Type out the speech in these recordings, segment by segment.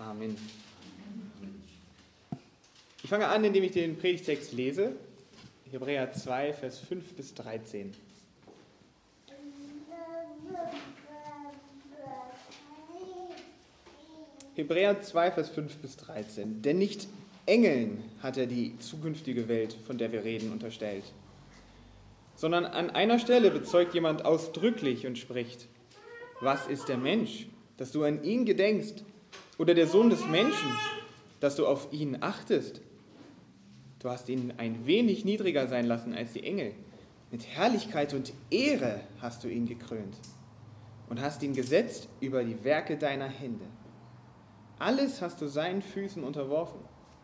Amen. Ich fange an, indem ich den Predigtext lese. Hebräer 2, Vers 5 bis 13. Hebräer 2, Vers 5 bis 13. Denn nicht Engeln hat er die zukünftige Welt, von der wir reden, unterstellt, sondern an einer Stelle bezeugt jemand ausdrücklich und spricht: Was ist der Mensch, dass du an ihn gedenkst, oder der Sohn des Menschen, dass du auf ihn achtest? Du hast ihn ein wenig niedriger sein lassen als die Engel. Mit Herrlichkeit und Ehre hast du ihn gekrönt und hast ihn gesetzt über die Werke deiner Hände. Alles hast du seinen Füßen unterworfen.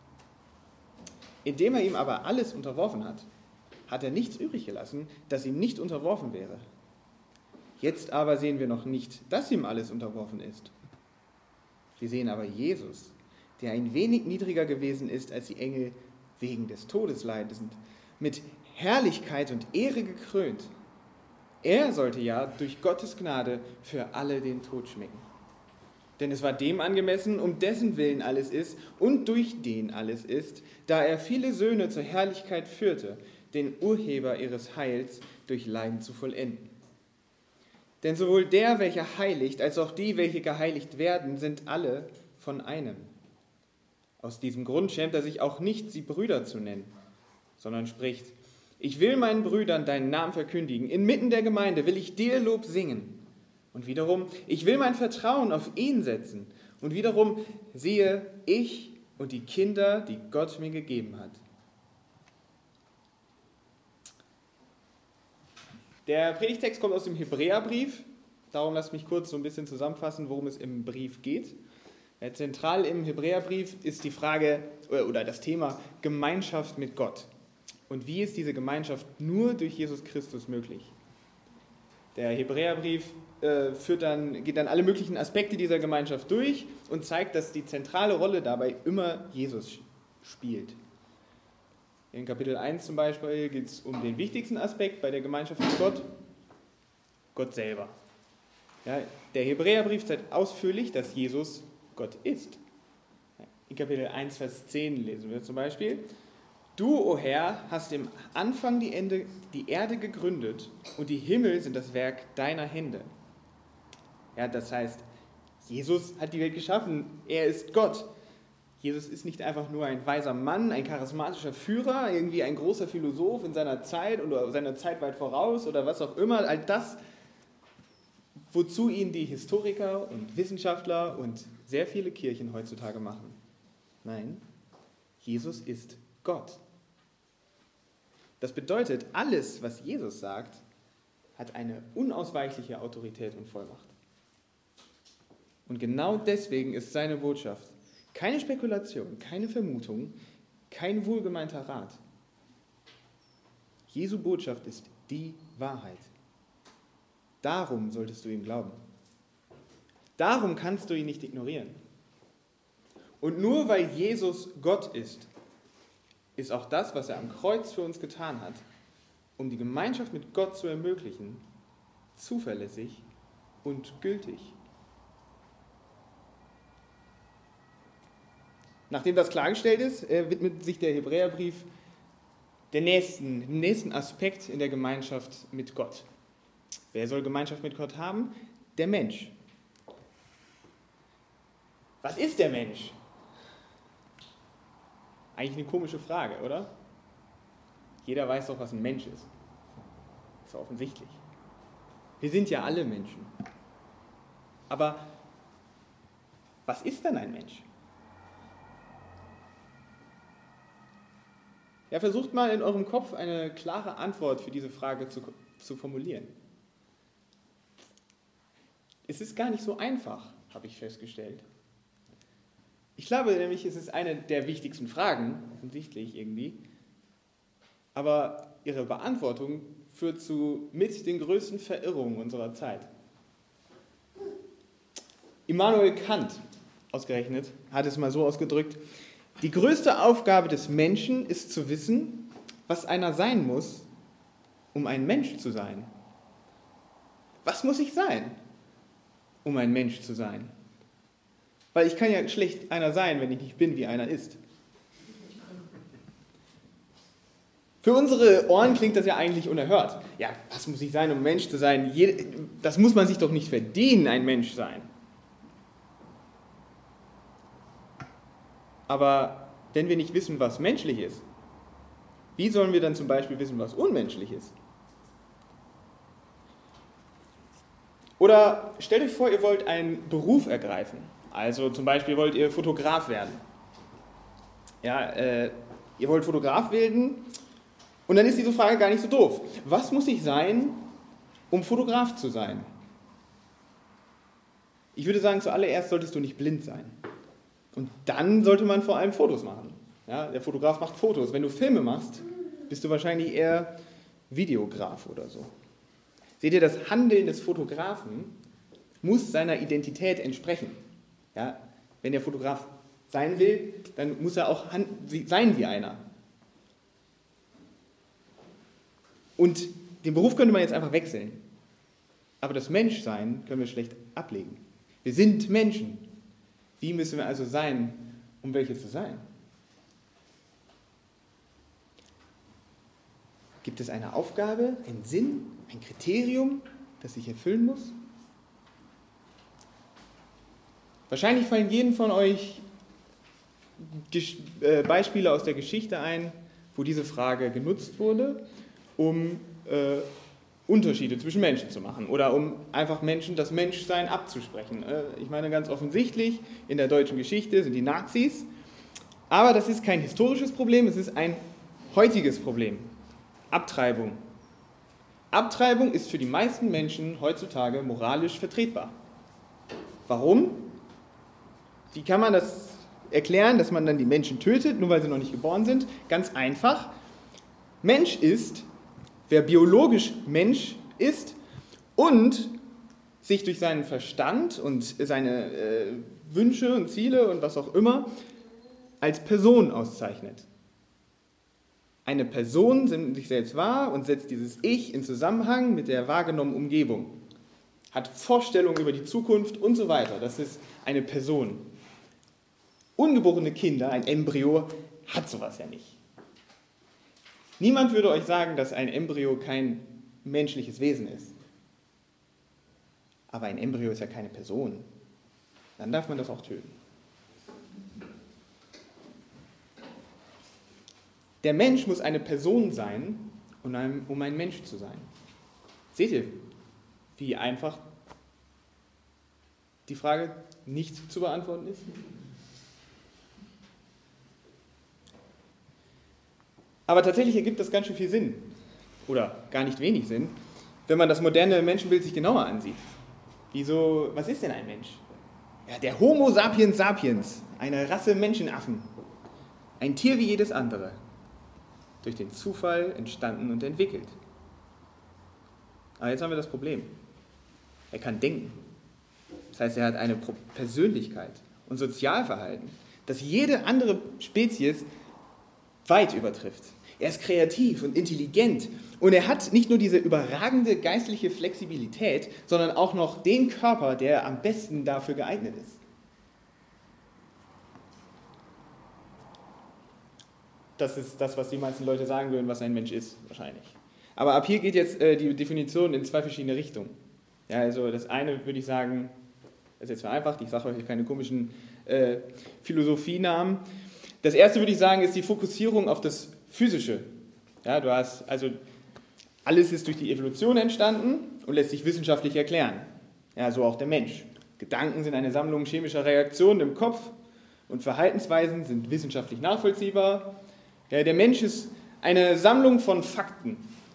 Indem er ihm aber alles unterworfen hat, hat er nichts übrig gelassen, das ihm nicht unterworfen wäre. Jetzt aber sehen wir noch nicht, dass ihm alles unterworfen ist. Wir sehen aber Jesus, der ein wenig niedriger gewesen ist als die Engel, wegen des Todesleides, mit Herrlichkeit und Ehre gekrönt. Er sollte ja durch Gottes Gnade für alle den Tod schmecken. Denn es war dem angemessen, um dessen Willen alles ist und durch den alles ist, da er viele Söhne zur Herrlichkeit führte, den Urheber ihres Heils durch Leiden zu vollenden. Denn sowohl der, welcher heiligt, als auch die, welche geheiligt werden, sind alle von einem. Aus diesem Grund schämt er sich auch nicht, sie Brüder zu nennen, sondern spricht: Ich will meinen Brüdern deinen Namen verkündigen, inmitten der Gemeinde will ich dir Lob singen. Und wiederum, ich will mein Vertrauen auf ihn setzen. Und wiederum, siehe, ich und die Kinder, die Gott mir gegeben hat. Der Predigtext kommt aus dem Hebräerbrief. Darum lasst mich kurz so ein bisschen zusammenfassen, worum es im Brief geht. Zentral im Hebräerbrief ist die Frage oder das Thema Gemeinschaft mit Gott. Und wie ist diese Gemeinschaft nur durch Jesus Christus möglich? Der Hebräerbrief geht dann alle möglichen Aspekte dieser Gemeinschaft durch und zeigt, dass die zentrale Rolle dabei immer Jesus spielt. In Kapitel 1 zum Beispiel geht es um den wichtigsten Aspekt bei der Gemeinschaft mit Gott: Gott selber. Ja, der Hebräerbrief zeigt ausführlich, dass Jesus Gott ist. In Kapitel 1, Vers 10 lesen wir zum Beispiel: Du, o Herr, hast im Anfang die Erde gegründet und die Himmel sind das Werk deiner Hände. Ja, das heißt, Jesus hat die Welt geschaffen, er ist Gott. Jesus ist nicht einfach nur ein weiser Mann, ein charismatischer Führer, irgendwie ein großer Philosoph in seiner Zeit oder seiner Zeit weit voraus oder was auch immer. All das, wozu ihn die Historiker und Wissenschaftler und sehr viele Kirchen heutzutage machen. Nein, Jesus ist Gott. Das bedeutet, alles, was Jesus sagt, hat eine unausweichliche Autorität und Vollmacht. Und genau deswegen ist seine Botschaft keine Spekulation, keine Vermutung, kein wohlgemeinter Rat. Jesu Botschaft ist die Wahrheit. Darum solltest du ihm glauben. Darum kannst du ihn nicht ignorieren. Und nur weil Jesus Gott ist auch das, was er am Kreuz für uns getan hat, um die Gemeinschaft mit Gott zu ermöglichen, zuverlässig und gültig. Nachdem das klargestellt ist, widmet sich der Hebräerbrief dem nächsten Aspekt in der Gemeinschaft mit Gott. Wer soll Gemeinschaft mit Gott haben? Der Mensch. Was ist der Mensch? Eigentlich eine komische Frage, oder? Jeder weiß doch, was ein Mensch ist. Ist offensichtlich. Wir sind ja alle Menschen. Aber was ist denn ein Mensch? Ja, versucht mal in eurem Kopf eine klare Antwort für diese Frage zu formulieren. Es ist gar nicht so einfach, habe ich festgestellt. Ich glaube nämlich, es ist eine der wichtigsten Fragen, offensichtlich irgendwie, aber ihre Beantwortung führt zu mit den größten Verirrungen unserer Zeit. Immanuel Kant, ausgerechnet, hat es mal so ausgedrückt: Die größte Aufgabe des Menschen ist zu wissen, was einer sein muss, um ein Mensch zu sein. Was muss ich sein, um ein Mensch zu sein? Weil ich kann ja schlecht einer sein, wenn ich nicht bin, wie einer ist. Für unsere Ohren klingt das ja eigentlich unerhört. Ja, was muss ich sein, um Mensch zu sein? Das muss man sich doch nicht verdienen, ein Mensch sein. Aber wenn wir nicht wissen, was menschlich ist, wie sollen wir dann zum Beispiel wissen, was unmenschlich ist? Oder stellt euch vor, ihr wollt einen Beruf ergreifen. Also zum Beispiel wollt ihr Fotograf werden. Ja, ihr wollt Fotograf werden und dann ist diese Frage gar nicht so doof. Was muss ich sein, um Fotograf zu sein? Ich würde sagen, zuallererst solltest du nicht blind sein. Und dann sollte man vor allem Fotos machen. Ja, der Fotograf macht Fotos. Wenn du Filme machst, bist du wahrscheinlich eher Videograf oder so. Seht ihr, das Handeln des Fotografen muss seiner Identität entsprechen. Ja, wenn der Fotograf sein will, dann muss er auch sein wie einer. Und den Beruf könnte man jetzt einfach wechseln. Aber das Menschsein können wir schlecht ablegen. Wir sind Menschen. Wie müssen wir also sein, um welche zu sein? Gibt es eine Aufgabe, einen Sinn, ein Kriterium, das ich erfüllen muss? Wahrscheinlich fallen jedem von euch Beispiele aus der Geschichte ein, wo diese Frage genutzt wurde, um Unterschiede zwischen Menschen zu machen oder um einfach Menschen das Menschsein abzusprechen. Ich meine, ganz offensichtlich, in der deutschen Geschichte sind die Nazis, aber das ist kein historisches Problem, es ist ein heutiges Problem. Abtreibung. Abtreibung ist für die meisten Menschen heutzutage moralisch vertretbar. Warum? Wie kann man das erklären, dass man dann die Menschen tötet, nur weil sie noch nicht geboren sind? Ganz einfach. Mensch ist, wer biologisch Mensch ist und sich durch seinen Verstand und seine Wünsche und Ziele und was auch immer als Person auszeichnet. Eine Person nimmt sich selbst wahr und setzt dieses Ich in Zusammenhang mit der wahrgenommenen Umgebung, hat Vorstellungen über die Zukunft und so weiter. Das ist eine Person. Ungeborene Kinder, ein Embryo, hat sowas ja nicht. Niemand würde euch sagen, dass ein Embryo kein menschliches Wesen ist. Aber ein Embryo ist ja keine Person. Dann darf man das auch töten. Der Mensch muss eine Person sein, um ein Mensch zu sein. Seht ihr, wie einfach die Frage nicht zu beantworten ist? Aber tatsächlich ergibt das ganz schön viel Sinn, oder gar nicht wenig Sinn, wenn man das moderne Menschenbild sich genauer ansieht. Was ist denn ein Mensch? Ja, der Homo sapiens sapiens, eine Rasse Menschenaffen, ein Tier wie jedes andere, durch den Zufall entstanden und entwickelt. Aber jetzt haben wir das Problem. Er kann denken. Das heißt, er hat eine Persönlichkeit und Sozialverhalten, das jede andere Spezies weit übertrifft. Er ist kreativ und intelligent und er hat nicht nur diese überragende geistliche Flexibilität, sondern auch noch den Körper, der am besten dafür geeignet ist. Das ist das, was die meisten Leute sagen würden, was ein Mensch ist, wahrscheinlich. Aber ab hier geht jetzt die Definition in zwei verschiedene Richtungen. Ja, also das eine würde ich sagen, das ist jetzt vereinfacht, ich sage euch keine komischen Philosophienamen. Das erste würde ich sagen, ist die Fokussierung auf das Physische. Ja, alles ist durch die Evolution entstanden und lässt sich wissenschaftlich erklären. Ja, so auch der Mensch. Gedanken sind eine Sammlung chemischer Reaktionen im Kopf und Verhaltensweisen sind wissenschaftlich nachvollziehbar. Ja, der Mensch ist eine Sammlung von Fakten.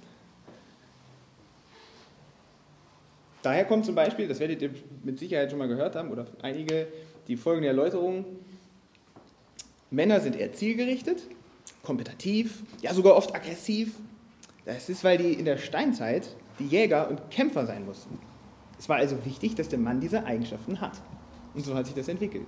Daher kommt zum Beispiel, das werdet ihr mit Sicherheit schon mal gehört haben, oder einige, die folgende Erläuterung. Männer sind eher zielgerichtet, kompetitiv, ja sogar oft aggressiv. Das ist, weil die in der Steinzeit die Jäger und Kämpfer sein mussten. Es war also wichtig, dass der Mann diese Eigenschaften hat. Und so hat sich das entwickelt.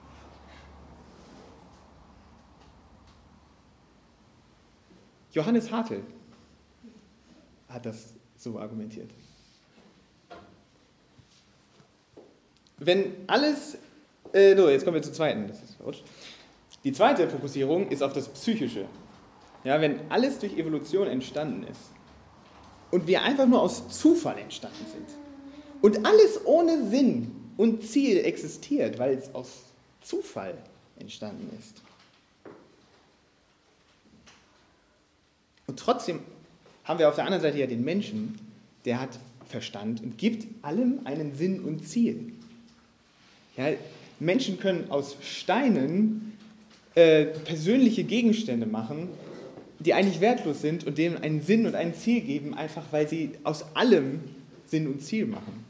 Johannes Hartl hat das so argumentiert. Wenn alles Jetzt kommen wir zur zweiten. Das ist verrutscht. Die zweite Fokussierung ist auf das Psychische. Ja, wenn alles durch Evolution entstanden ist und wir einfach nur aus Zufall entstanden sind und alles ohne Sinn und Ziel existiert, weil es aus Zufall entstanden ist. Und trotzdem haben wir auf der anderen Seite ja den Menschen, der hat Verstand und gibt allem einen Sinn und Ziel. Ja, Menschen können aus Steinen persönliche Gegenstände machen, die eigentlich wertlos sind und denen einen Sinn und ein Ziel geben, einfach weil sie aus allem Sinn und Ziel machen.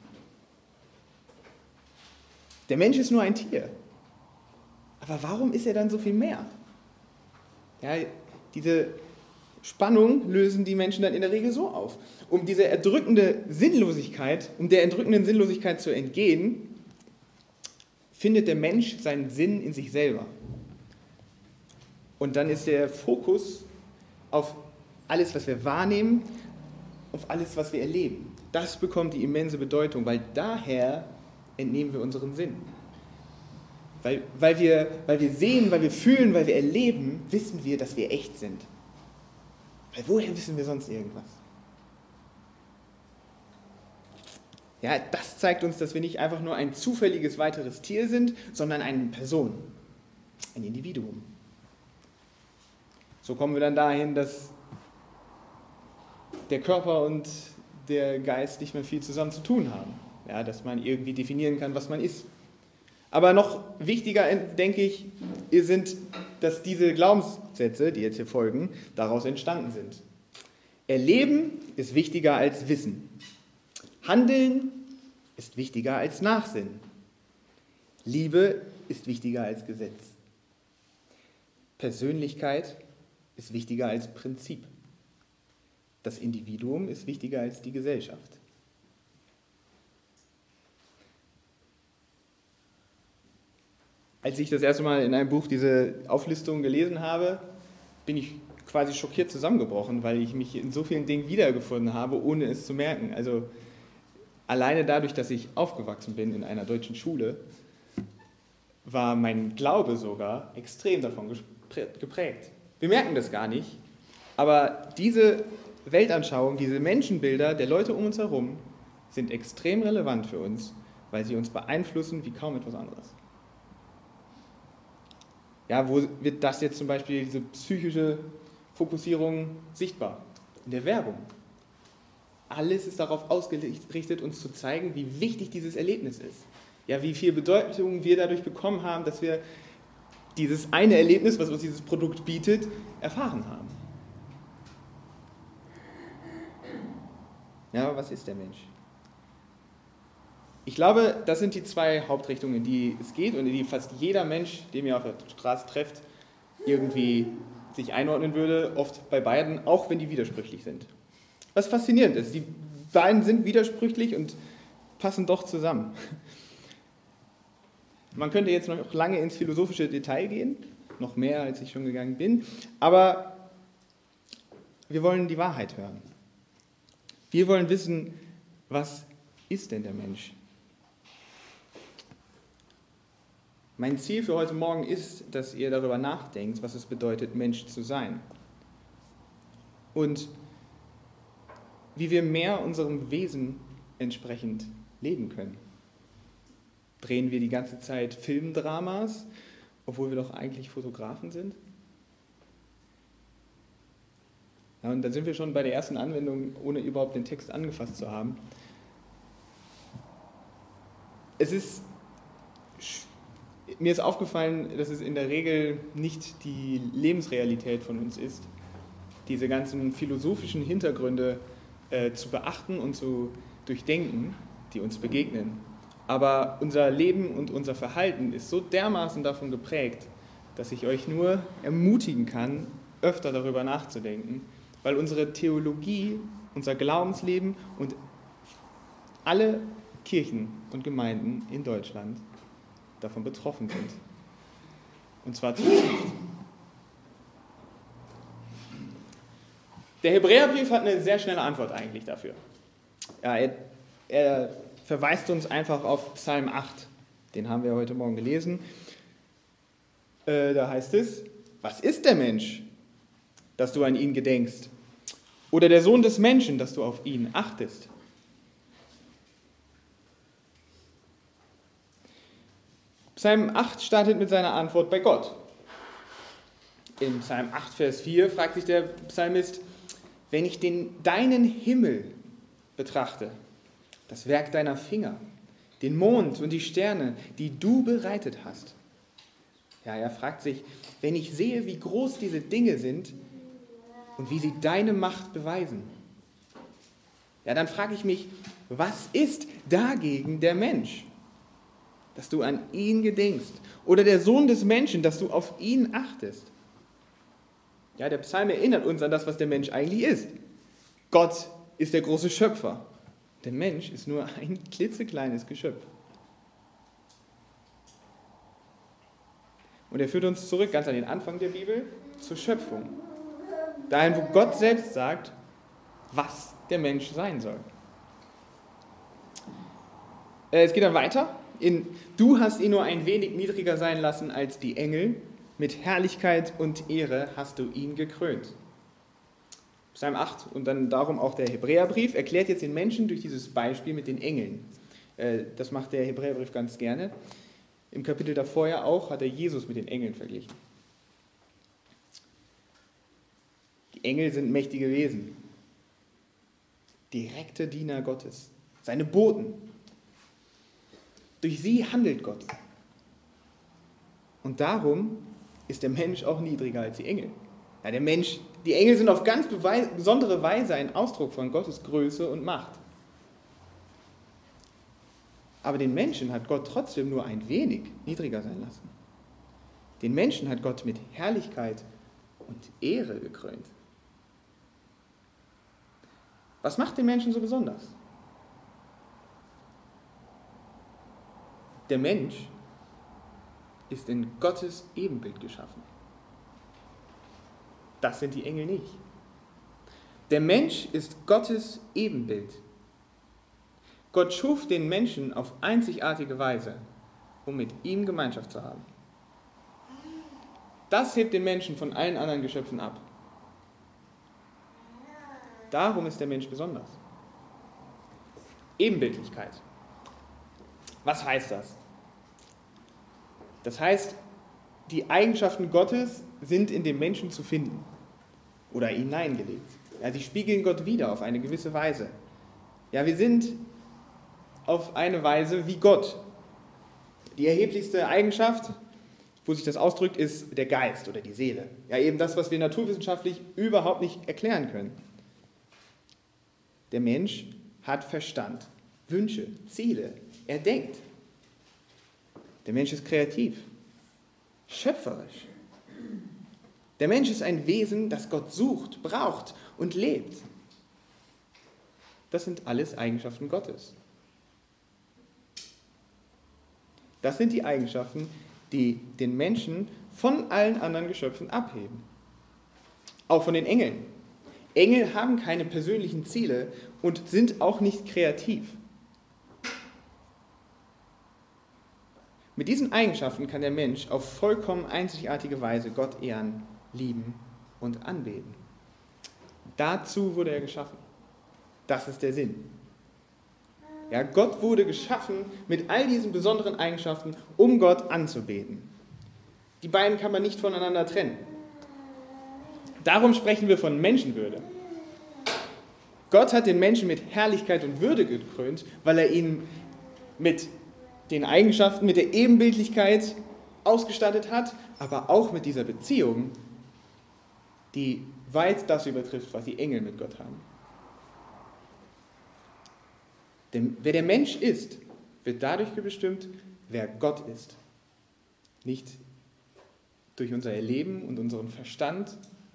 Der Mensch ist nur ein Tier. Aber warum ist er dann so viel mehr? Ja, diese Spannung lösen die Menschen dann in der Regel so auf. Um der erdrückenden Sinnlosigkeit zu entgehen, findet der Mensch seinen Sinn in sich selber. Und dann ist der Fokus auf alles, was wir wahrnehmen, auf alles, was wir erleben. Das bekommt die immense Bedeutung, weil daher entnehmen wir unseren Sinn. Weil wir sehen, weil wir fühlen, weil wir erleben, wissen wir, dass wir echt sind. Weil woher wissen wir sonst irgendwas? Ja, das zeigt uns, dass wir nicht einfach nur ein zufälliges weiteres Tier sind, sondern eine Person, ein Individuum. So kommen wir dann dahin, dass der Körper und der Geist nicht mehr viel zusammen zu tun haben. Ja, dass man irgendwie definieren kann, was man ist. Aber noch wichtiger, denke ich, sind, dass diese Glaubenssätze, die jetzt hier folgen, daraus entstanden sind. Erleben ist wichtiger als Wissen. Handeln ist wichtiger als Nachsinnen. Liebe ist wichtiger als Gesetz. Persönlichkeit ist wichtiger als Prinzip. Das Individuum ist wichtiger als die Gesellschaft. Als ich das erste Mal in einem Buch diese Auflistung gelesen habe, bin ich quasi schockiert zusammengebrochen, weil ich mich in so vielen Dingen wiedergefunden habe, ohne es zu merken. Also alleine dadurch, dass ich aufgewachsen bin in einer deutschen Schule, war mein Glaube sogar extrem davon geprägt. Wir merken das gar nicht, aber diese Weltanschauung, diese Menschenbilder der Leute um uns herum sind extrem relevant für uns, weil sie uns beeinflussen wie kaum etwas anderes. Ja, wo wird das jetzt zum Beispiel, diese psychische Fokussierung, sichtbar? In der Werbung. Alles ist darauf ausgerichtet, uns zu zeigen, wie wichtig dieses Erlebnis ist. Ja, wie viel Bedeutung wir dadurch bekommen haben, dass wir dieses eine Erlebnis, was uns dieses Produkt bietet, erfahren haben. Ja, was ist der Mensch? Ich glaube, das sind die zwei Hauptrichtungen, in die es geht und in die fast jeder Mensch, den ihr auf der Straße trefft, irgendwie sich einordnen würde, oft bei beiden, auch wenn die widersprüchlich sind. Was faszinierend ist, die beiden sind widersprüchlich und passen doch zusammen. Man könnte jetzt noch lange ins philosophische Detail gehen, noch mehr, als ich schon gegangen bin, aber wir wollen die Wahrheit hören. Wir wollen wissen, was ist denn der Mensch? Mein Ziel für heute Morgen ist, dass ihr darüber nachdenkt, was es bedeutet, Mensch zu sein. Und wie wir mehr unserem Wesen entsprechend leben können. Drehen wir die ganze Zeit Filmdramas, obwohl wir doch eigentlich Fotografen sind? Ja, und dann sind wir schon bei der ersten Anwendung, ohne überhaupt den Text angefasst zu haben. Mir ist aufgefallen, dass es in der Regel nicht die Lebensrealität von uns ist, diese ganzen philosophischen Hintergründe zu beachten und zu durchdenken, die uns begegnen. Aber unser Leben und unser Verhalten ist so dermaßen davon geprägt, dass ich euch nur ermutigen kann, öfter darüber nachzudenken, weil unsere Theologie, unser Glaubensleben und alle Kirchen und Gemeinden in Deutschland davon betroffen sind. Und zwar zutiefst. Der Hebräerbrief hat eine sehr schnelle Antwort eigentlich dafür. Ja, er verweist uns einfach auf Psalm 8. Den haben wir heute Morgen gelesen. Da heißt es, was ist der Mensch, dass du an ihn gedenkst? Oder der Sohn des Menschen, dass du auf ihn achtest? Psalm 8 startet mit seiner Antwort bei Gott. Im Psalm 8, Vers 4 fragt sich der Psalmist, wenn ich deinen Himmel betrachte, das Werk deiner Finger, den Mond und die Sterne, die du bereitet hast. Ja, er fragt sich, wenn ich sehe, wie groß diese Dinge sind und wie sie deine Macht beweisen, ja, dann frage ich mich, was ist dagegen der Mensch, dass du an ihn gedenkst? Oder der Sohn des Menschen, dass du auf ihn achtest? Ja, der Psalm erinnert uns an das, was der Mensch eigentlich ist. Gott ist der große Schöpfer. Der Mensch ist nur ein klitzekleines Geschöpf. Und er führt uns zurück, ganz an den Anfang der Bibel, zur Schöpfung. Dahin, wo Gott selbst sagt, was der Mensch sein soll. Es geht dann weiter. Du hast ihn nur ein wenig niedriger sein lassen als die Engel. Mit Herrlichkeit und Ehre hast du ihn gekrönt. Psalm 8 und dann darum auch der Hebräerbrief erklärt jetzt den Menschen durch dieses Beispiel mit den Engeln. Das macht der Hebräerbrief ganz gerne. Im Kapitel davor ja auch hat er Jesus mit den Engeln verglichen. Die Engel sind mächtige Wesen, direkte Diener Gottes, seine Boten. Durch sie handelt Gott. Und darum ist der Mensch auch niedriger als die Engel. Ja, die Engel sind auf ganz besondere Weise ein Ausdruck von Gottes Größe und Macht. Aber den Menschen hat Gott trotzdem nur ein wenig niedriger sein lassen. Den Menschen hat Gott mit Herrlichkeit und Ehre gekrönt. Was macht den Menschen so besonders? Der Mensch ist in Gottes Ebenbild geschaffen. Das sind die Engel nicht. Der Mensch ist Gottes Ebenbild. Gott schuf den Menschen auf einzigartige Weise, um mit ihm Gemeinschaft zu haben. Das hebt den Menschen von allen anderen Geschöpfen ab. Darum ist der Mensch besonders. Ebenbildlichkeit. Was heißt das? Das heißt, die Eigenschaften Gottes sind in dem Menschen zu finden oder hineingelegt. Ja, sie spiegeln Gott wider auf eine gewisse Weise. Ja, wir sind auf eine Weise wie Gott. Die erheblichste Eigenschaft, wo sich das ausdrückt, ist der Geist oder die Seele. Ja, eben das, was wir naturwissenschaftlich überhaupt nicht erklären können. Der Mensch hat Verstand, Wünsche, Ziele. Er denkt. Der Mensch ist kreativ, schöpferisch. Der Mensch ist ein Wesen, das Gott sucht, braucht und lebt. Das sind alles Eigenschaften Gottes. Das sind die Eigenschaften, die den Menschen von allen anderen Geschöpfen abheben. Auch von den Engeln. Engel haben keine persönlichen Ziele und sind auch nicht kreativ. Mit diesen Eigenschaften kann der Mensch auf vollkommen einzigartige Weise Gott ehren, lieben und anbeten. Dazu wurde er geschaffen. Das ist der Sinn. Ja, Gott wurde geschaffen mit all diesen besonderen Eigenschaften, um Gott anzubeten. Die beiden kann man nicht voneinander trennen. Darum sprechen wir von Menschenwürde. Gott hat den Menschen mit Herrlichkeit und Würde gekrönt, weil er ihn mit den Eigenschaften, mit der Ebenbildlichkeit ausgestattet hat, aber auch mit dieser Beziehung, die weit das übertrifft, was die Engel mit Gott haben. Denn wer der Mensch ist, wird dadurch bestimmt, wer Gott ist. Nicht durch unser Erleben und unseren Verstand,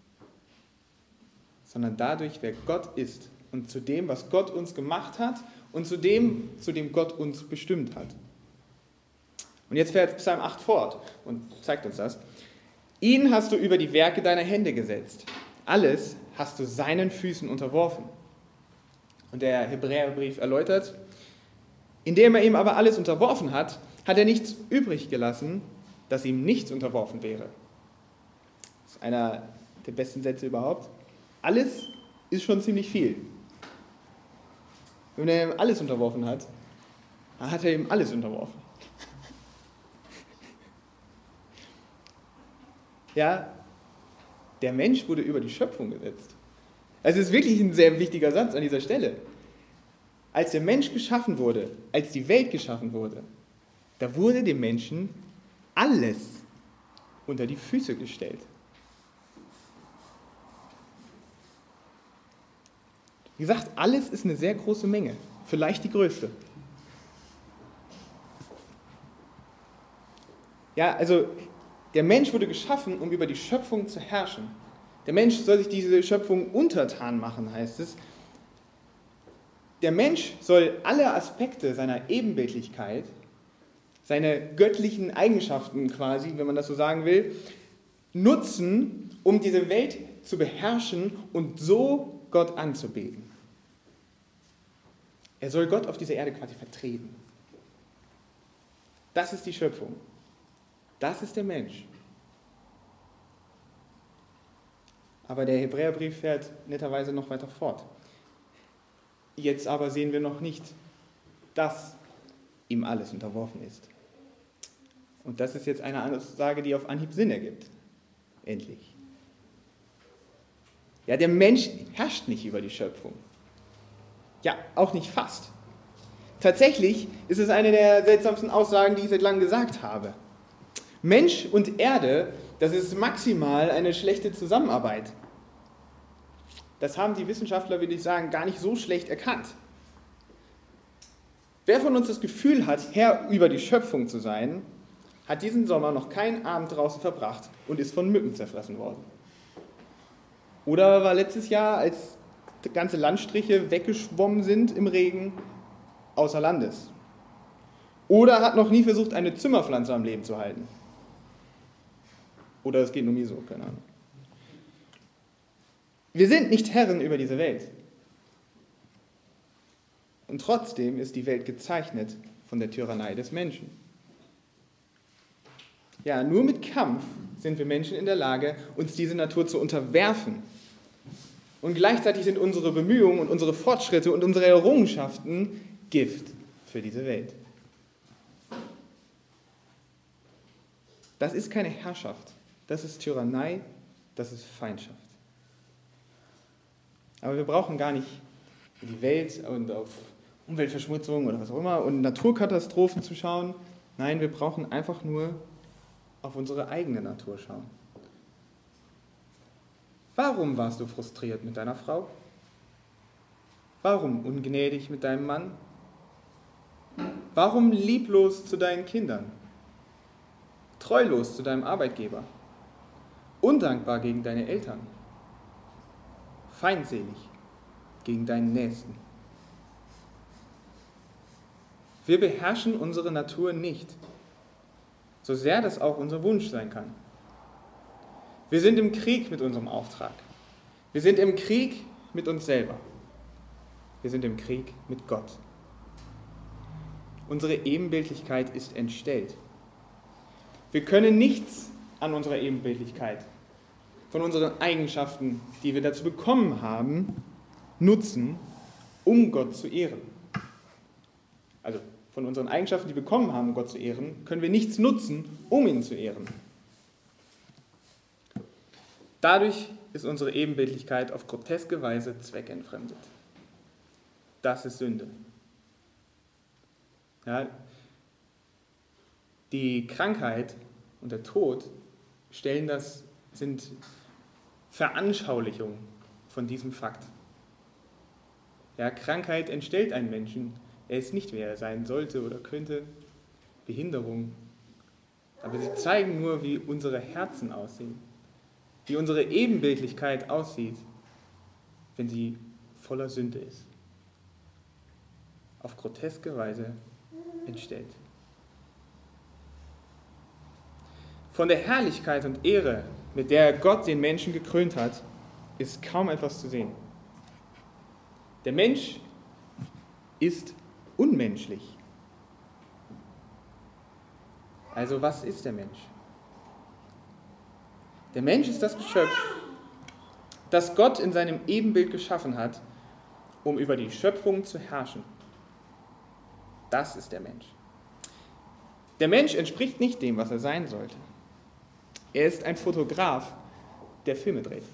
sondern dadurch, wer Gott ist und zu dem, was Gott uns gemacht hat und zu dem Gott uns bestimmt hat. Und jetzt fährt Psalm 8 fort und zeigt uns das. Ihn hast du über die Werke deiner Hände gesetzt. Alles hast du seinen Füßen unterworfen. Und der Hebräerbrief erläutert, indem er ihm aber alles unterworfen hat, hat er nichts übrig gelassen, dass ihm nichts unterworfen wäre. Das ist einer der besten Sätze überhaupt. Alles ist schon ziemlich viel. Wenn er ihm alles unterworfen hat, dann hat er ihm alles unterworfen. Ja, der Mensch wurde über die Schöpfung gesetzt. Also es ist wirklich ein sehr wichtiger Satz an dieser Stelle. Als der Mensch geschaffen wurde, als die Welt geschaffen wurde, da wurde dem Menschen alles unter die Füße gestellt. Wie gesagt, alles ist eine sehr große Menge, vielleicht die größte. Ja, also der Mensch wurde geschaffen, um über die Schöpfung zu herrschen. Der Mensch soll sich diese Schöpfung untertan machen, heißt es. Der Mensch soll alle Aspekte seiner Ebenbildlichkeit, seine göttlichen Eigenschaften quasi, wenn man das so sagen will, nutzen, um diese Welt zu beherrschen und so Gott anzubeten. Er soll Gott auf dieser Erde quasi vertreten. Das ist die Schöpfung. Das ist der Mensch. Aber der Hebräerbrief fährt netterweise noch weiter fort. Jetzt aber sehen wir noch nicht, dass ihm alles unterworfen ist. Und das ist jetzt eine Aussage, die auf Anhieb Sinn ergibt. Endlich. Ja, der Mensch herrscht nicht über die Schöpfung. Ja, auch nicht fast. Tatsächlich ist es eine der seltsamsten Aussagen, die ich seit langem gesagt habe. Mensch und Erde, das ist maximal eine schlechte Zusammenarbeit. Das haben die Wissenschaftler, würde ich sagen, gar nicht so schlecht erkannt. Wer von uns das Gefühl hat, Herr über die Schöpfung zu sein, hat diesen Sommer noch keinen Abend draußen verbracht und ist von Mücken zerfressen worden. Oder war letztes Jahr, als ganze Landstriche weggeschwommen sind im Regen, außer Landes. Oder hat noch nie versucht, eine Zimmerpflanze am Leben zu halten. Oder es geht nur mir so, keine Ahnung. Wir sind nicht Herren über diese Welt. Und trotzdem ist die Welt gezeichnet von der Tyrannei des Menschen. Ja, nur mit Kampf sind wir Menschen in der Lage, uns diese Natur zu unterwerfen. Und gleichzeitig sind unsere Bemühungen und unsere Fortschritte und unsere Errungenschaften Gift für diese Welt. Das ist keine Herrschaft, das ist Tyrannei, das ist Feindschaft. Aber wir brauchen gar nicht in die Welt und auf Umweltverschmutzung oder was auch immer und Naturkatastrophen zu schauen. Nein, wir brauchen einfach nur auf unsere eigene Natur schauen. Warum warst du frustriert mit deiner Frau? Warum ungnädig mit deinem Mann? Warum lieblos zu deinen Kindern? Treulos zu deinem Arbeitgeber? Undankbar gegen deine Eltern? Feindselig gegen deinen Nächsten? Wir beherrschen unsere Natur nicht, so sehr das auch unser Wunsch sein kann. Wir sind im Krieg mit unserem Auftrag. Wir sind im Krieg mit uns selber. Wir sind im Krieg mit Gott. Unsere Ebenbildlichkeit ist entstellt. Wir können nichts an unserer Ebenbildlichkeit, von unseren Eigenschaften, die wir dazu bekommen haben, nutzen, um Gott zu ehren. Also von unseren Eigenschaften, die wir bekommen haben, um Gott zu ehren, können wir nichts nutzen, um ihn zu ehren. Dadurch ist unsere Ebenbildlichkeit auf groteske Weise zweckentfremdet. Das ist Sünde. Ja, die Krankheit und der Tod sind Veranschaulichungen von diesem Fakt. Ja, Krankheit entstellt einen Menschen. Er ist nicht, wer er sein sollte oder könnte. Behinderung. Aber sie zeigen nur, wie unsere Herzen aussehen. Wie unsere Ebenbildlichkeit aussieht, wenn sie voller Sünde ist. Auf groteske Weise entstellt. Von der Herrlichkeit und Ehre, mit der Gott den Menschen gekrönt hat, ist kaum etwas zu sehen. Der Mensch ist unmenschlich. Also was ist der Mensch? Der Mensch ist das Geschöpf, das Gott in seinem Ebenbild geschaffen hat, um über die Schöpfung zu herrschen. Das ist der Mensch. Der Mensch entspricht nicht dem, was er sein sollte. Er ist ein Fotograf, der Filme dreht.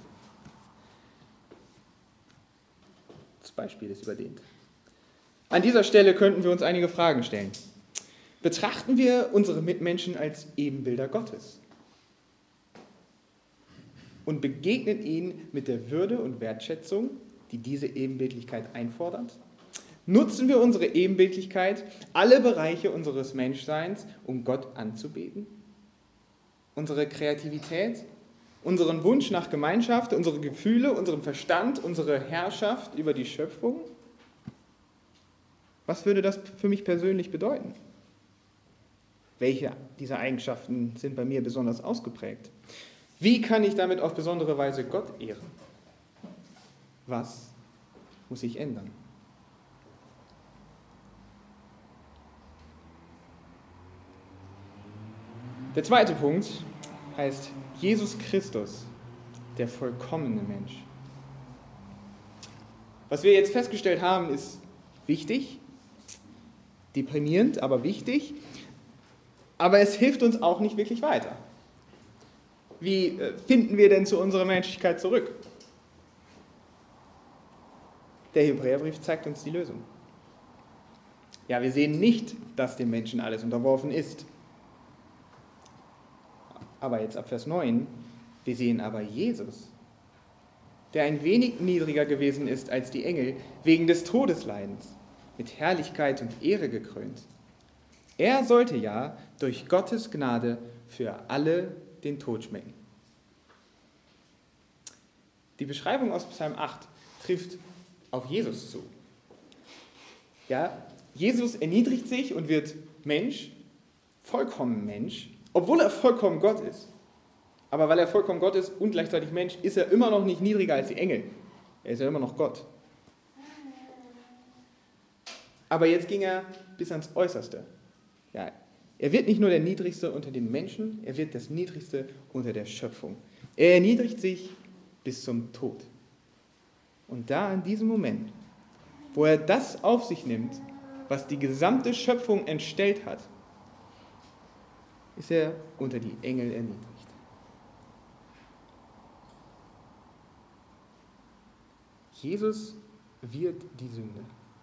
Das Beispiel ist überdehnt. An dieser Stelle könnten wir uns einige Fragen stellen. Betrachten wir unsere Mitmenschen als Ebenbilder Gottes und begegnen ihnen mit der Würde und Wertschätzung, die diese Ebenbildlichkeit einfordert? Nutzen wir unsere Ebenbildlichkeit, alle Bereiche unseres Menschseins, um Gott anzubeten? Unsere Kreativität, unseren Wunsch nach Gemeinschaft, unsere Gefühle, unseren Verstand, unsere Herrschaft über die Schöpfung? Was würde das für mich persönlich bedeuten? Welche dieser Eigenschaften sind bei mir besonders ausgeprägt? Wie kann ich damit auf besondere Weise Gott ehren? Was muss ich ändern? Der zweite Punkt heißt Jesus Christus, der vollkommene Mensch. Was wir jetzt festgestellt haben, ist wichtig, deprimierend, aber wichtig, aber es hilft uns auch nicht wirklich weiter. Wie finden wir denn zu unserer Menschlichkeit zurück? Der Hebräerbrief zeigt uns die Lösung. Ja, wir sehen nicht, dass dem Menschen alles unterworfen ist. Aber jetzt ab Vers 9, wir sehen aber Jesus, der ein wenig niedriger gewesen ist als die Engel, wegen des Todesleidens, mit Herrlichkeit und Ehre gekrönt. Er sollte ja durch Gottes Gnade für alle den Tod schmecken. Die Beschreibung aus Psalm 8 trifft auf Jesus zu. Ja, Jesus erniedrigt sich und wird Mensch, vollkommen Mensch, obwohl er vollkommen Gott ist. Aber weil er vollkommen Gott ist und gleichzeitig Mensch, ist er immer noch nicht niedriger als die Engel. Er ist ja immer noch Gott. Aber jetzt ging er bis ans Äußerste. Ja, er wird nicht nur der Niedrigste unter den Menschen, er wird das Niedrigste unter der Schöpfung. Er erniedrigt sich bis zum Tod. Und da in diesem Moment, wo er das auf sich nimmt, was die gesamte Schöpfung entstellt hat, ist er unter die Engel erniedrigt. Jesus wird die Sünde.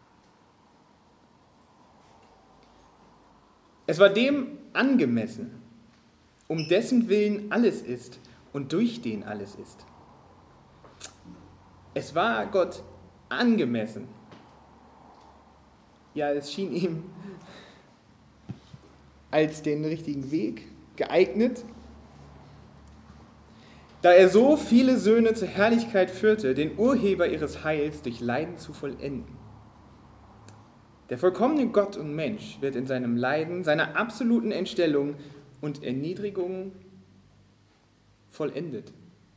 Es war dem angemessen, um dessen Willen alles ist und durch den alles ist. Es war Gott angemessen. Ja, es schien ihm als den richtigen Weg geeignet, da er so viele Söhne zur Herrlichkeit führte, den Urheber ihres Heils durch Leiden zu vollenden. Der vollkommene Gott und Mensch wird in seinem Leiden, seiner absoluten Entstellung und Erniedrigung vollendet.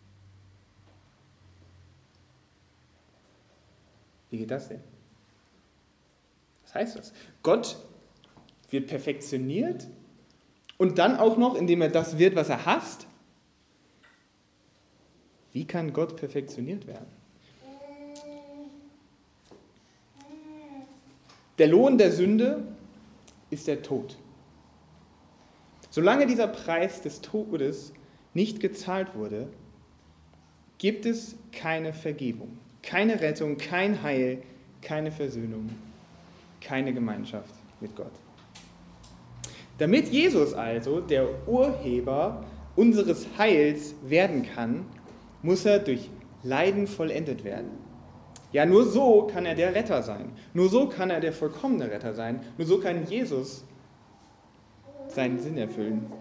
Wie geht das denn? Was heißt das? Gott wird perfektioniert und dann auch noch, indem er das wird, was er hasst? Wie kann Gott perfektioniert werden? Der Lohn der Sünde ist der Tod. Solange dieser Preis des Todes nicht gezahlt wurde, gibt es keine Vergebung, keine Rettung, kein Heil, keine Versöhnung, keine Gemeinschaft mit Gott. Damit Jesus also der Urheber unseres Heils werden kann, muss er durch Leiden vollendet werden. Ja, nur so kann er der Retter sein. Nur so kann er der vollkommene Retter sein. Nur so kann Jesus seinen Sinn erfüllen.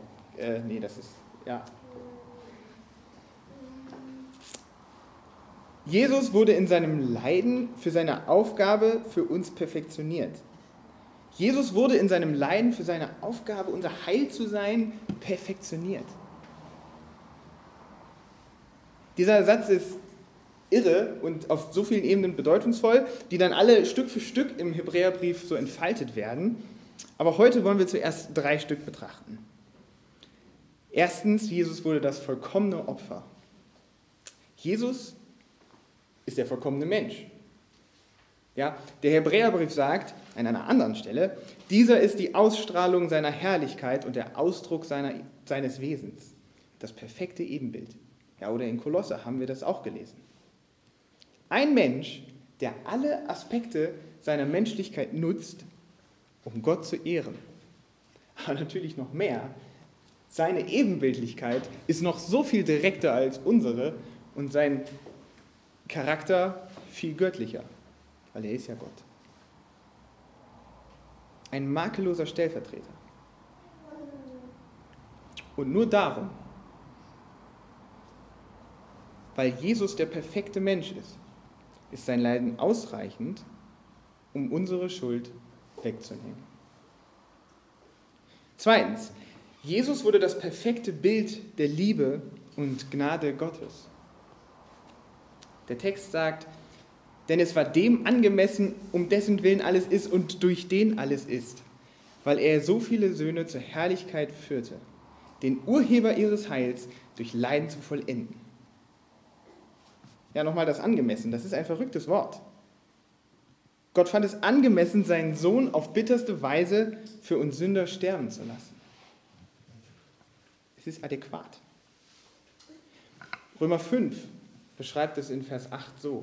Jesus wurde in seinem Leiden für seine Aufgabe für uns perfektioniert. Jesus wurde in seinem Leiden für seine Aufgabe, unser Heil zu sein, perfektioniert. Dieser Satz ist irre und auf so vielen Ebenen bedeutungsvoll, die dann alle Stück für Stück im Hebräerbrief so entfaltet werden. Aber heute wollen wir zuerst 3 Stück betrachten. Erstens, Jesus wurde das vollkommene Opfer. Jesus ist der vollkommene Mensch. Ja, der Hebräerbrief sagt an einer anderen Stelle, dieser ist die Ausstrahlung seiner Herrlichkeit und der Ausdruck seines Wesens. Das perfekte Ebenbild. Ja, oder in Kolosser haben wir das auch gelesen. Ein Mensch, der alle Aspekte seiner Menschlichkeit nutzt, um Gott zu ehren. Aber natürlich noch mehr. Seine Ebenbildlichkeit ist noch so viel direkter als unsere und sein Charakter viel göttlicher, weil er ist ja Gott. Ein makelloser Stellvertreter. Und nur darum, weil Jesus der perfekte Mensch ist sein Leiden ausreichend, um unsere Schuld wegzunehmen. Zweitens, Jesus wurde das perfekte Bild der Liebe und Gnade Gottes. Der Text sagt, denn es war dem angemessen, um dessen Willen alles ist und durch den alles ist, weil er so viele Söhne zur Herrlichkeit führte, den Urheber ihres Heils durch Leiden zu vollenden. Ja, nochmal das angemessen, das ist ein verrücktes Wort. Gott fand es angemessen, seinen Sohn auf bitterste Weise für uns Sünder sterben zu lassen. Es ist adäquat. Römer 5 beschreibt es in Vers 8 so.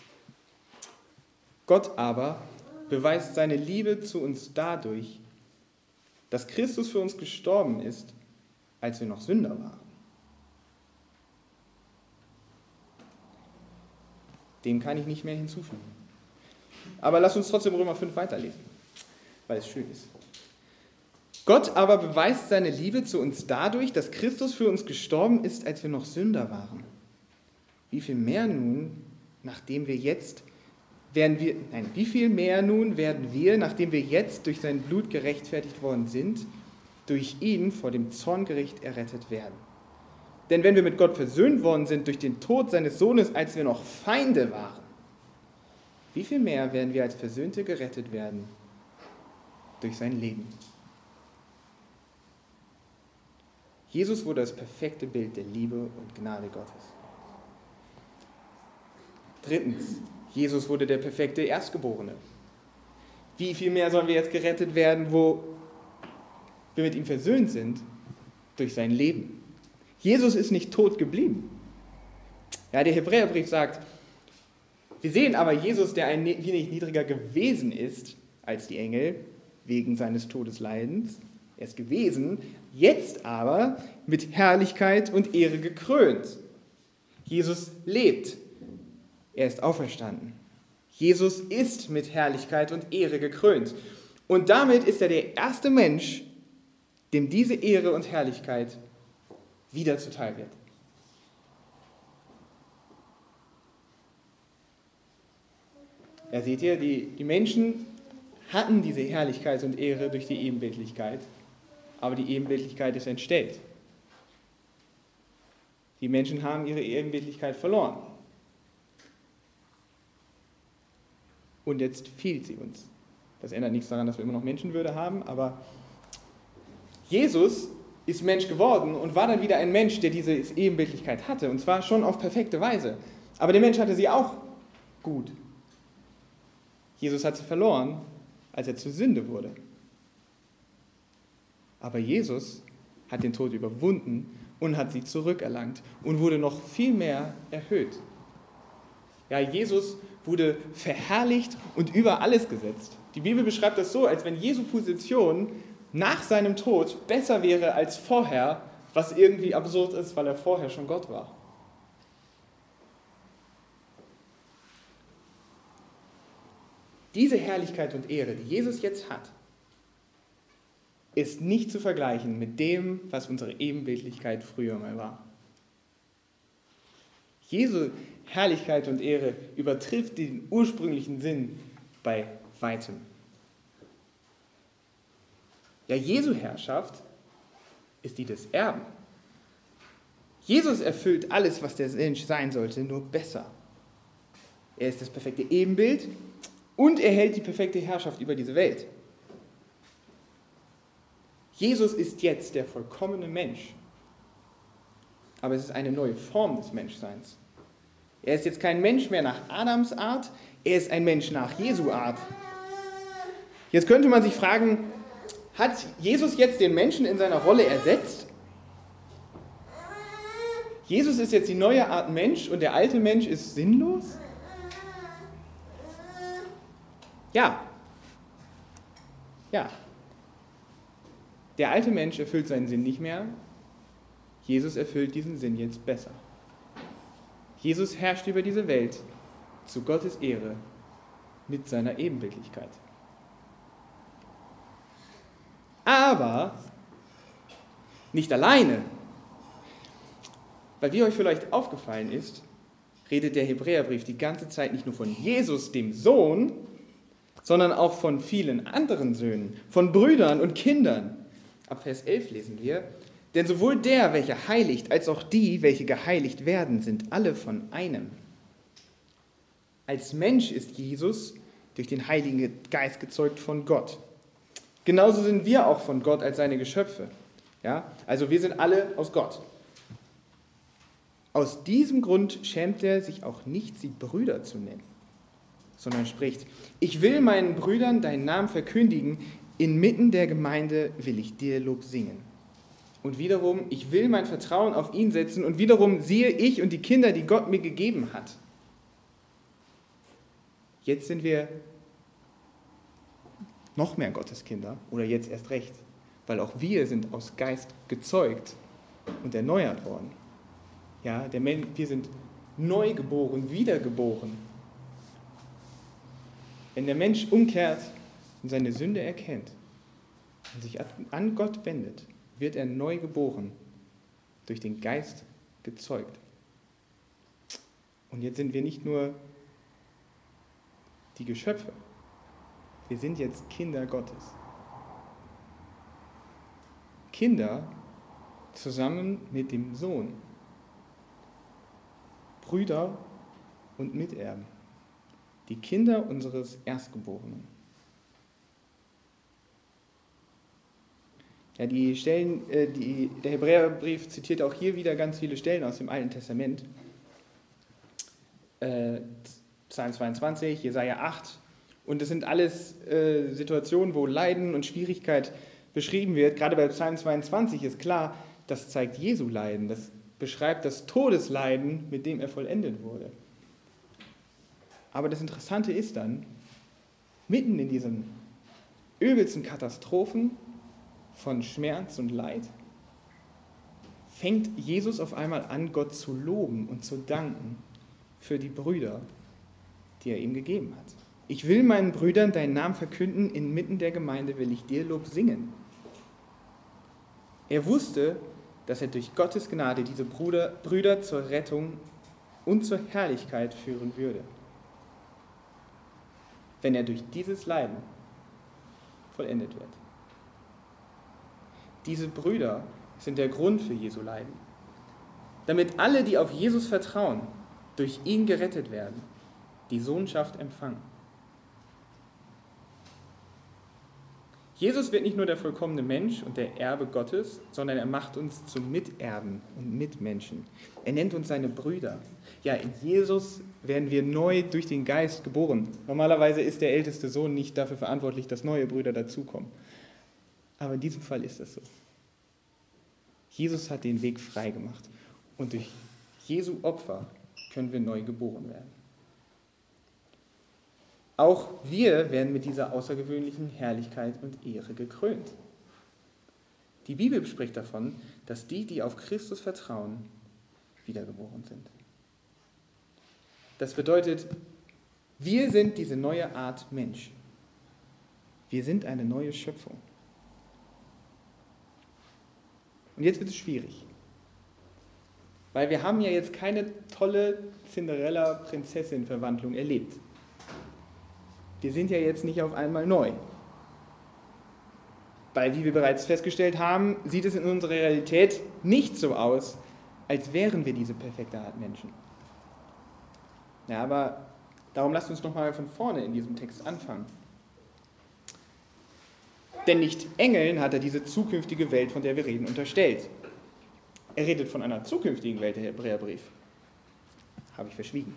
Gott aber beweist seine Liebe zu uns dadurch, dass Christus für uns gestorben ist, als wir noch Sünder waren. Dem kann ich nicht mehr hinzufügen. Aber lass uns trotzdem Römer 5 weiterlesen, weil es schön ist. Gott aber beweist seine Liebe zu uns dadurch, dass Christus für uns gestorben ist, als wir noch Sünder waren. Wie viel mehr nun, nachdem wir werden wir, nachdem wir jetzt durch sein Blut gerechtfertigt worden sind, durch ihn vor dem Zorngericht errettet werden. Denn wenn wir mit Gott versöhnt worden sind durch den Tod seines Sohnes, als wir noch Feinde waren, wie viel mehr werden wir als Versöhnte gerettet werden durch sein Leben? Jesus wurde das perfekte Bild der Liebe und Gnade Gottes. Drittens, Jesus wurde der perfekte Erstgeborene. Wie viel mehr sollen wir jetzt gerettet werden, wo wir mit ihm versöhnt sind? Durch sein Leben. Jesus ist nicht tot geblieben. Ja, der Hebräerbrief sagt, wir sehen aber Jesus, der ein wenig niedriger gewesen ist als die Engel, wegen seines Todesleidens. Er ist gewesen, jetzt aber mit Herrlichkeit und Ehre gekrönt. Jesus lebt. Er ist auferstanden. Jesus ist mit Herrlichkeit und Ehre gekrönt. Und damit ist er der erste Mensch, dem diese Ehre und Herrlichkeit wieder zuteil wird. Ja, seht ihr, die Menschen hatten diese Herrlichkeit und Ehre durch die Ebenbildlichkeit, aber die Ebenbildlichkeit ist entstellt. Die Menschen haben ihre Ebenbildlichkeit verloren. Und jetzt fehlt sie uns. Das ändert nichts daran, dass wir immer noch Menschenwürde haben, aber Jesus ist Mensch geworden und war dann wieder ein Mensch, der diese Ebenbildlichkeit hatte, und zwar schon auf perfekte Weise. Aber der Mensch hatte sie auch gut. Jesus hat sie verloren, als er zur Sünde wurde. Aber Jesus hat den Tod überwunden und hat sie zurückerlangt und wurde noch viel mehr erhöht. Ja, Jesus wurde verherrlicht und über alles gesetzt. Die Bibel beschreibt das so, als wenn Jesu Position nach seinem Tod besser wäre als vorher, was irgendwie absurd ist, weil er vorher schon Gott war. Diese Herrlichkeit und Ehre, die Jesus jetzt hat, ist nicht zu vergleichen mit dem, was unsere Ebenbildlichkeit früher mal war. Jesu Herrlichkeit und Ehre übertrifft den ursprünglichen Sinn bei weitem. Ja, Jesu Herrschaft ist die des Erben. Jesus erfüllt alles, was der Mensch sein sollte, nur besser. Er ist das perfekte Ebenbild und er hält die perfekte Herrschaft über diese Welt. Jesus ist jetzt der vollkommene Mensch aber es ist eine neue Form des Menschseins. Er ist jetzt kein Mensch mehr nach Adams Art, er ist ein Mensch nach Jesu Art. Jetzt könnte man sich fragen, hat Jesus jetzt den Menschen in seiner Rolle ersetzt? Jesus ist jetzt die neue Art Mensch und der alte Mensch ist sinnlos? Ja. Ja. Der alte Mensch erfüllt seinen Sinn nicht mehr. Jesus erfüllt diesen Sinn jetzt besser. Jesus herrscht über diese Welt zu Gottes Ehre mit seiner Ebenbildlichkeit. Aber nicht alleine. Weil wie euch vielleicht aufgefallen ist, redet der Hebräerbrief die ganze Zeit nicht nur von Jesus, dem Sohn, sondern auch von vielen anderen Söhnen, von Brüdern und Kindern. Ab Vers 11 lesen wir, denn sowohl der, welcher heiligt, als auch die, welche geheiligt werden, sind alle von einem. Als Mensch ist Jesus durch den Heiligen Geist gezeugt von Gott. Genauso sind wir auch von Gott als seine Geschöpfe. Ja? Also wir sind alle aus Gott. Aus diesem Grund schämt er sich auch nicht, sie Brüder zu nennen, sondern spricht, ich will meinen Brüdern deinen Namen verkündigen, inmitten der Gemeinde will ich dir Lob singen. Und wiederum, ich will mein Vertrauen auf ihn setzen und wiederum siehe ich und die Kinder, die Gott mir gegeben hat. Jetzt sind wir noch mehr Gottes Kinder oder jetzt erst recht, weil auch wir sind aus Geist gezeugt und erneuert worden. Ja, wir sind neu geboren, wiedergeboren. Wenn der Mensch umkehrt und seine Sünde erkennt und sich an Gott wendet, wird er neu geboren, durch den Geist gezeugt. Und jetzt sind wir nicht nur die Geschöpfe, wir sind jetzt Kinder Gottes. Kinder zusammen mit dem Sohn. Brüder und Miterben. Die Kinder unseres Erstgeborenen. Ja, der Hebräerbrief zitiert auch hier wieder ganz viele Stellen aus dem Alten Testament. Psalm 22, Jesaja 8. Und das sind alles Situationen, wo Leiden und Schwierigkeit beschrieben wird. Gerade bei Psalm 22 ist klar, das zeigt Jesu Leiden. Das beschreibt das Todesleiden, mit dem er vollendet wurde. Aber das Interessante ist dann, mitten in diesen übelsten Katastrophen von Schmerz und Leid, fängt Jesus auf einmal an, Gott zu loben und zu danken für die Brüder, die er ihm gegeben hat. Ich will meinen Brüdern deinen Namen verkünden, inmitten der Gemeinde will ich dir Lob singen. Er wusste, dass er durch Gottes Gnade diese Brüder zur Rettung und zur Herrlichkeit führen würde, wenn er durch dieses Leiden vollendet wird. Diese Brüder sind der Grund für Jesu Leiden, damit alle, die auf Jesus vertrauen, durch ihn gerettet werden, die Sohnschaft empfangen. Jesus wird nicht nur der vollkommene Mensch und der Erbe Gottes, sondern er macht uns zu Miterben und Mitmenschen. Er nennt uns seine Brüder. Ja, in Jesus werden wir neu durch den Geist geboren. Normalerweise ist der älteste Sohn nicht dafür verantwortlich, dass neue Brüder dazukommen. Aber in diesem Fall ist das so. Jesus hat den Weg frei gemacht. Und durch Jesu Opfer können wir neu geboren werden. Auch wir werden mit dieser außergewöhnlichen Herrlichkeit und Ehre gekrönt. Die Bibel spricht davon, dass die auf Christus vertrauen, wiedergeboren sind. Das bedeutet, wir sind diese neue Art Mensch. Wir sind eine neue Schöpfung. Und jetzt wird es schwierig. Weil wir haben ja jetzt keine tolle Cinderella-Prinzessin-Verwandlung erlebt. Wir sind ja jetzt nicht auf einmal neu. Weil, wie wir bereits festgestellt haben, sieht es in unserer Realität nicht so aus, als wären wir diese perfekte Art Menschen. Ja, aber darum lasst uns nochmal von vorne in diesem Text anfangen. Denn nicht Engeln hat er diese zukünftige Welt, von der wir reden, unterstellt. Er redet von einer zukünftigen Welt, der Hebräerbrief. Habe ich verschwiegen.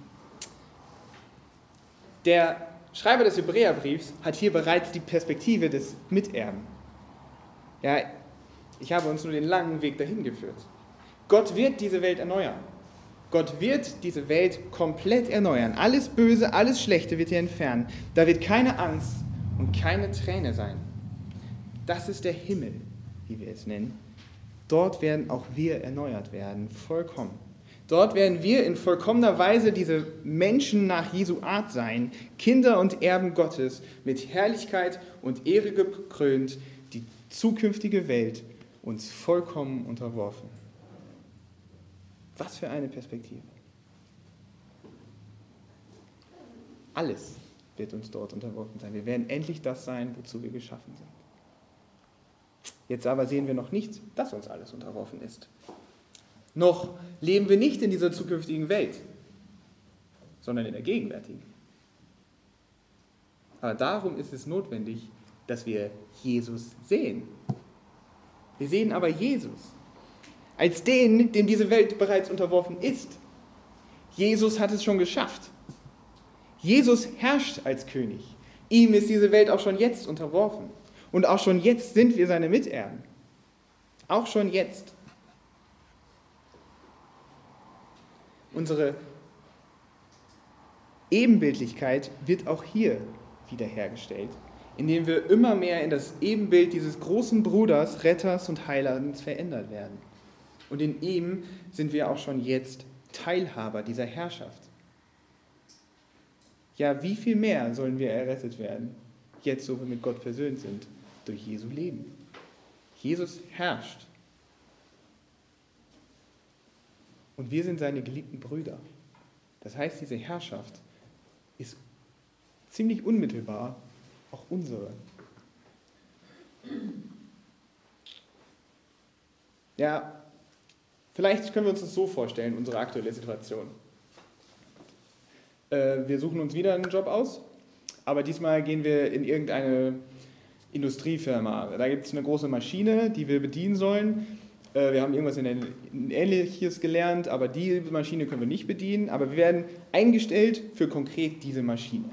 Der Schreiber des Hebräerbriefs hat hier bereits die Perspektive des Miterben. Ja, ich habe uns nur den langen Weg dahin geführt. Gott wird diese Welt erneuern. Gott wird diese Welt komplett erneuern. Alles Böse, alles Schlechte wird er entfernen. Da wird keine Angst und keine Träne sein. Das ist der Himmel, wie wir es nennen. Dort werden auch wir erneuert werden, vollkommen. Dort werden wir in vollkommener Weise diese Menschen nach Jesu Art sein, Kinder und Erben Gottes, mit Herrlichkeit und Ehre gekrönt, die zukünftige Welt uns vollkommen unterworfen. Was für eine Perspektive. Alles wird uns dort unterworfen sein. Wir werden endlich das sein, wozu wir geschaffen sind. Jetzt aber sehen wir noch nicht, dass uns alles unterworfen ist. Noch leben wir nicht in dieser zukünftigen Welt, sondern in der gegenwärtigen. Aber darum ist es notwendig, dass wir Jesus sehen. Wir sehen aber Jesus als den, dem diese Welt bereits unterworfen ist. Jesus hat es schon geschafft. Jesus herrscht als König. Ihm ist diese Welt auch schon jetzt unterworfen. Und auch schon jetzt sind wir seine Miterben. Auch schon jetzt. Unsere Ebenbildlichkeit wird auch hier wiederhergestellt, indem wir immer mehr in das Ebenbild dieses großen Bruders, Retters und Heilands verändert werden. Und in ihm sind wir auch schon jetzt Teilhaber dieser Herrschaft. Ja, wie viel mehr sollen wir errettet werden, jetzt wo wir mit Gott versöhnt sind, durch Jesu Leben? Jesus herrscht. Und wir sind seine geliebten Brüder. Das heißt, diese Herrschaft ist ziemlich unmittelbar auch unsere. Ja, vielleicht können wir uns das so vorstellen, unsere aktuelle Situation. Wir suchen uns wieder einen Job aus, aber diesmal gehen wir in irgendeine Industriefirma. Da gibt es eine große Maschine, die wir bedienen sollen. Wir haben irgendwas Ähnliches gelernt, aber die Maschine können wir nicht bedienen. Aber wir werden eingestellt für konkret diese Maschine.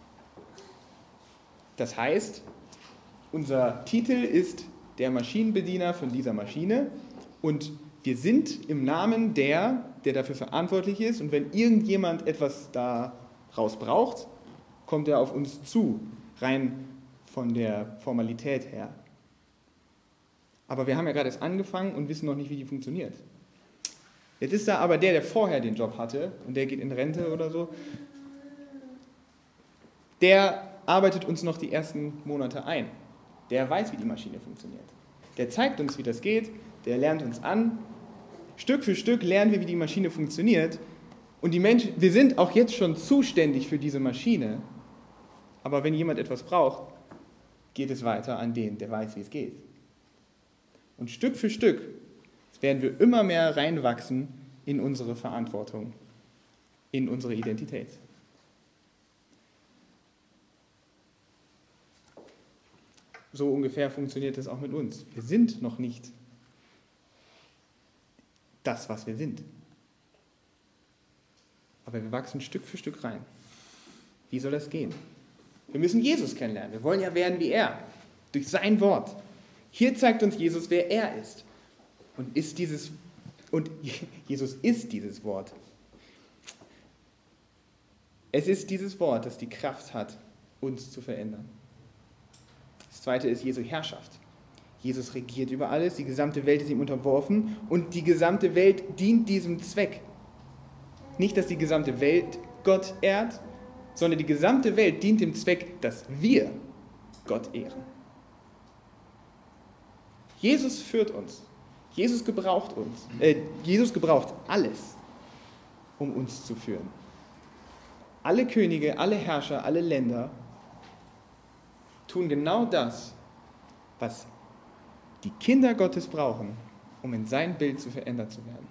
Das heißt, unser Titel ist der Maschinenbediener von dieser Maschine und wir sind im Namen der dafür verantwortlich ist. Und wenn irgendjemand etwas daraus braucht, kommt er auf uns zu, rein von der Formalität her. Aber wir haben ja gerade erst angefangen und wissen noch nicht, wie die funktioniert. Jetzt ist da aber der vorher den Job hatte und der geht in Rente oder so, der arbeitet uns noch die ersten Monate ein. Der weiß, wie die Maschine funktioniert. Der zeigt uns, wie das geht, der lernt uns an. Stück für Stück lernen wir, wie die Maschine funktioniert. Und die Menschen, wir sind auch jetzt schon zuständig für diese Maschine. Aber wenn jemand etwas braucht, geht es weiter an den, der weiß, wie es geht. Und Stück für Stück werden wir immer mehr reinwachsen in unsere Verantwortung, in unsere Identität. So ungefähr funktioniert es auch mit uns. Wir sind noch nicht das, was wir sind. Aber wir wachsen Stück für Stück rein. Wie soll das gehen? Wir müssen Jesus kennenlernen. Wir wollen ja werden wie er, durch sein Wort. Hier zeigt uns Jesus, wer er ist. Und Jesus ist dieses Wort. Es ist dieses Wort, das die Kraft hat, uns zu verändern. Das zweite ist Jesu Herrschaft. Jesus regiert über alles, die gesamte Welt ist ihm unterworfen und die gesamte Welt dient diesem Zweck. Nicht, dass die gesamte Welt Gott ehrt, sondern die gesamte Welt dient dem Zweck, dass wir Gott ehren. Jesus führt uns. Jesus gebraucht uns. Jesus gebraucht alles, um uns zu führen. Alle Könige, alle Herrscher, alle Länder tun genau das, was die Kinder Gottes brauchen, um in sein Bild verändert zu werden.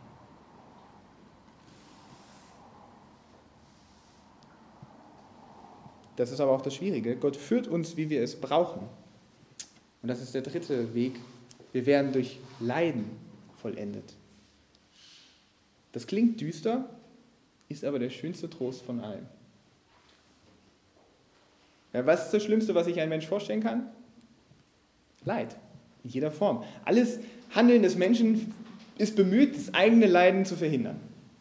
Das ist aber auch das Schwierige. Gott führt uns, wie wir es brauchen. Und das ist der dritte Weg. Wir werden durch Leiden vollendet. Das klingt düster, ist aber der schönste Trost von allen. Ja, was ist das Schlimmste, was sich ein Mensch vorstellen kann? Leid, in jeder Form. Alles Handeln des Menschen ist bemüht, das eigene Leiden zu verhindern.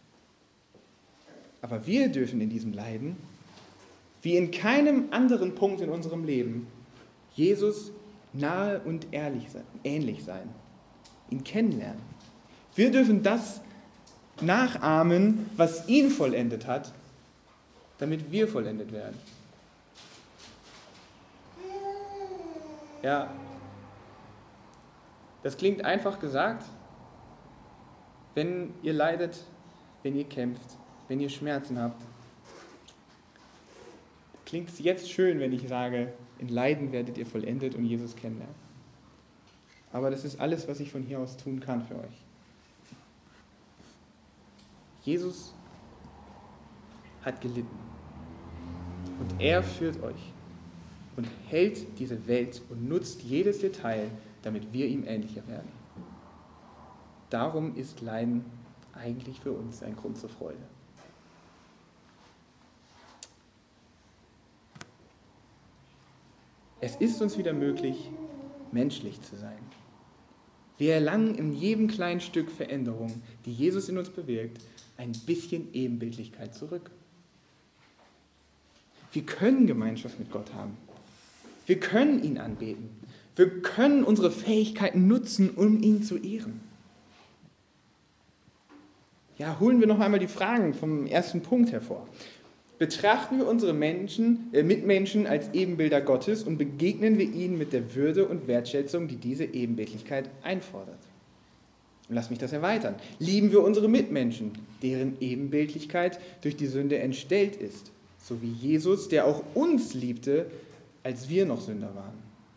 Aber wir dürfen in diesem Leiden, wie in keinem anderen Punkt in unserem Leben, Jesus nahe und ähnlich sein, ihn kennenlernen. Wir dürfen das nachahmen, was ihn vollendet hat, damit wir vollendet werden. Ja, das klingt einfach gesagt. Wenn ihr leidet, wenn ihr kämpft, wenn ihr Schmerzen habt, klingt es jetzt schön, wenn ich sage, in Leiden werdet ihr vollendet und Jesus kennenlernen. Aber das ist alles, was ich von hier aus tun kann für euch. Jesus hat gelitten und er führt euch und hält diese Welt und nutzt jedes Detail, damit wir ihm ähnlicher werden. Darum ist Leiden eigentlich für uns ein Grund zur Freude. Es ist uns wieder möglich, menschlich zu sein. Wir erlangen in jedem kleinen Stück Veränderung, die Jesus in uns bewirkt, ein bisschen Ebenbildlichkeit zurück. Wir können Gemeinschaft mit Gott haben. Wir können ihn anbeten. Wir können unsere Fähigkeiten nutzen, um ihn zu ehren. Ja, holen wir noch einmal die Fragen vom ersten Punkt hervor. Betrachten wir unsere Mitmenschen als Ebenbilder Gottes und begegnen wir ihnen mit der Würde und Wertschätzung, die diese Ebenbildlichkeit einfordert. Und lass mich das erweitern. Lieben wir unsere Mitmenschen, deren Ebenbildlichkeit durch die Sünde entstellt ist, so wie Jesus, der auch uns liebte, als wir noch Sünder waren.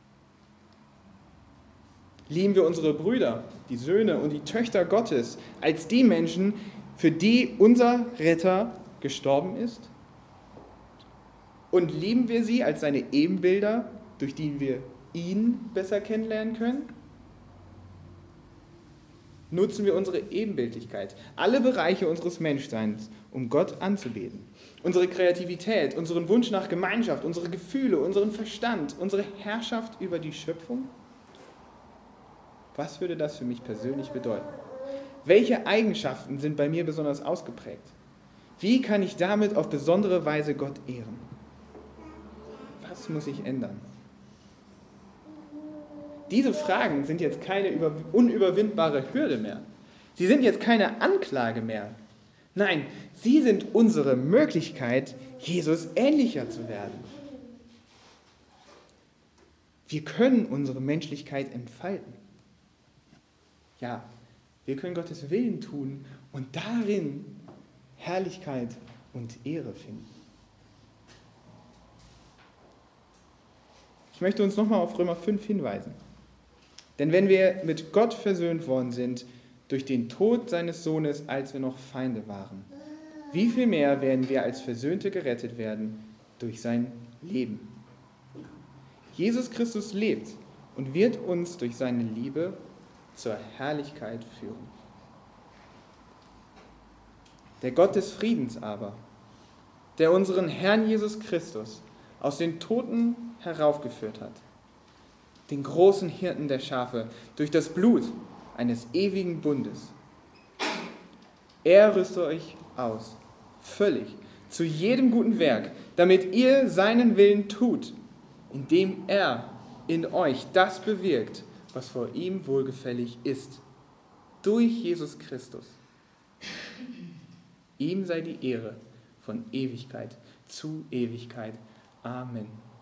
Lieben wir unsere Brüder, die Söhne und die Töchter Gottes, als die Menschen, für die unser Retter gestorben ist? Und lieben wir sie als seine Ebenbilder, durch die wir ihn besser kennenlernen können? Nutzen wir unsere Ebenbildlichkeit, alle Bereiche unseres Menschseins, um Gott anzubeten. Unsere Kreativität, unseren Wunsch nach Gemeinschaft, unsere Gefühle, unseren Verstand, unsere Herrschaft über die Schöpfung? Was würde das für mich persönlich bedeuten? Welche Eigenschaften sind bei mir besonders ausgeprägt? Wie kann ich damit auf besondere Weise Gott ehren? Was muss ich ändern? Diese Fragen sind jetzt keine unüberwindbare Hürde mehr. Sie sind jetzt keine Anklage mehr. Nein, sie sind unsere Möglichkeit, Jesus ähnlicher zu werden. Wir können unsere Menschlichkeit entfalten. Ja, wir können Gottes Willen tun und darin Herrlichkeit und Ehre finden. Ich möchte uns nochmal auf Römer 5 hinweisen. Denn wenn wir mit Gott versöhnt worden sind, durch den Tod seines Sohnes, als wir noch Feinde waren, wie viel mehr werden wir als Versöhnte gerettet werden durch sein Leben? Jesus Christus lebt und wird uns durch seine Liebe zur Herrlichkeit führen. Der Gott des Friedens aber, der unseren Herrn Jesus Christus aus den Toten heraufgeführt hat, den großen Hirten der Schafe, durch das Blut eines ewigen Bundes. Er rüste euch aus, völlig, zu jedem guten Werk, damit ihr seinen Willen tut, indem er in euch das bewirkt, was vor ihm wohlgefällig ist, durch Jesus Christus. Ihm sei die Ehre von Ewigkeit zu Ewigkeit. Amen.